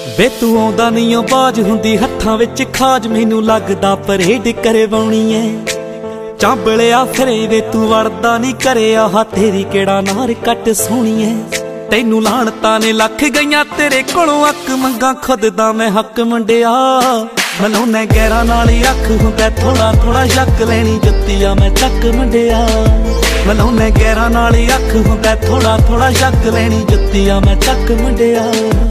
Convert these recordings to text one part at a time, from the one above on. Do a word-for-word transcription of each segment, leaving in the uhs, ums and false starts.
ਵੇ तू आउंदा नहीं ओ बाज हुंदी हत्थां विच खाज, मैनू लगदा परेड करवाउणी ऐ। चांबलिया फिरे वे तू वड़दा नहीं घरे, आह तेरी केड़ा नार कट सोहणी ऐ। तैनू लाणतां ने लख गईयां तेरे कोलों, अक मंगा खुद दा मैं हक मंडिया। मलाउणे गैरां नाल ही अख हुंदा थोड़ा थोड़ा शक, लैनी जुत्तियां मैं चक मंडिया। मलाउणे गैरां नाल ही अख हुंदा थोड़ा थोड़ा शक, लैनी जुत्तियां मैं चक मंडिया।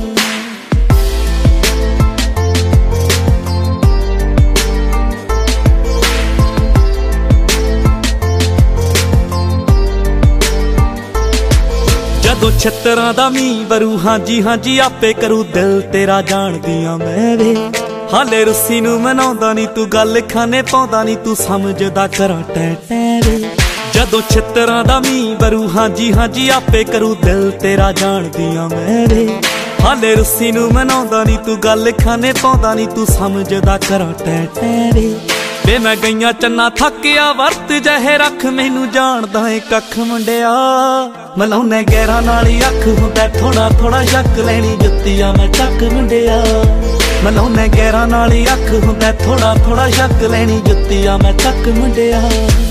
जदों छत्तरां दा मीं वरू, हाँ जी हाँ जी आपे करू दिल तेरा जाणदियां मैं वे। हाले रुस्सी नू मनाउंदा नी तू, गल खाने पाउंदा नी तू, समझदा करा टै टै वे। जदों छत्तरां दा मीं वरू, हाँ जी हाँ जी आपे करू दिल तेरा जाणदियां मैं वे। हाले रुस्सी नू मनाउंदा नी तू, गल खाने पाउंदा नी तू, समझदा करा टै टै वे। वे मैं गईयां चन्ना थकिया वरत जहे रख, मैनू जाणदा ए कख मुंडिया। मलाउणे गैरां नाल ही अख हुंदा थोड़ा थोड़ा शक, लैनी जुत्तियां मैं चक मुंडिया। मलाउणे गैरां नाल ही अख हुंदा थोड़ा थोड़ा शक, लैनी जुत्तियां मैं चक मुंडिया।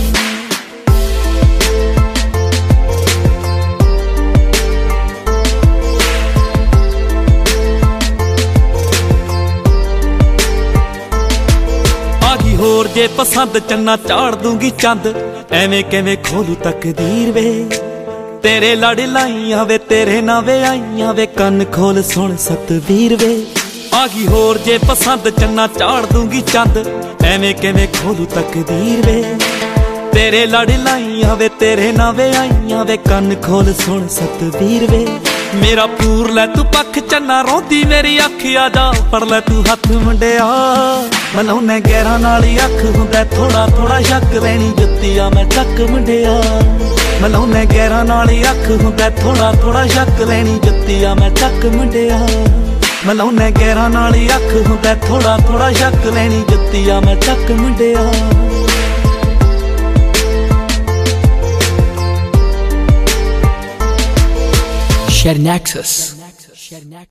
होर जे पसंद चन्ना चाड़ दूंगी चंद, एवें किवें खोलू तकदीर वे। तेरे लड़ लाइयां वे तेरे नावे आईयां वे, कन खोल सुन सतवीर वे। आगी होर जे पसंद चन्ना चाड़ दूंगी चंद, एवें किवें खोलू तकदीर वे। तेरे लड़ लाइयां वे तेरे नावे आईयां वे, कन खोल सुन सतवीर वे। मेरा पूर लै तू पख चन्ना रोंदी मेरी अख, आ जा फड़ लै तू हथ मुंडिया। मलाउणे गैरां नाल ही अख हुंदा थोड़ा थोड़ा शक, लैनी जुत्तियां मैं चक मुंडिया। मलाउणे गैरां नाल ही अख हुंदा थोड़ा थोड़ा शक, लैनी जुत्तियां मैं चक मुंडिया। मलाउणे गैरां नाल ही अख हुंदा थोड़ा थोड़ा शक, लैनी जुत्तियां मैं चक मुंडिया। Share Nexus.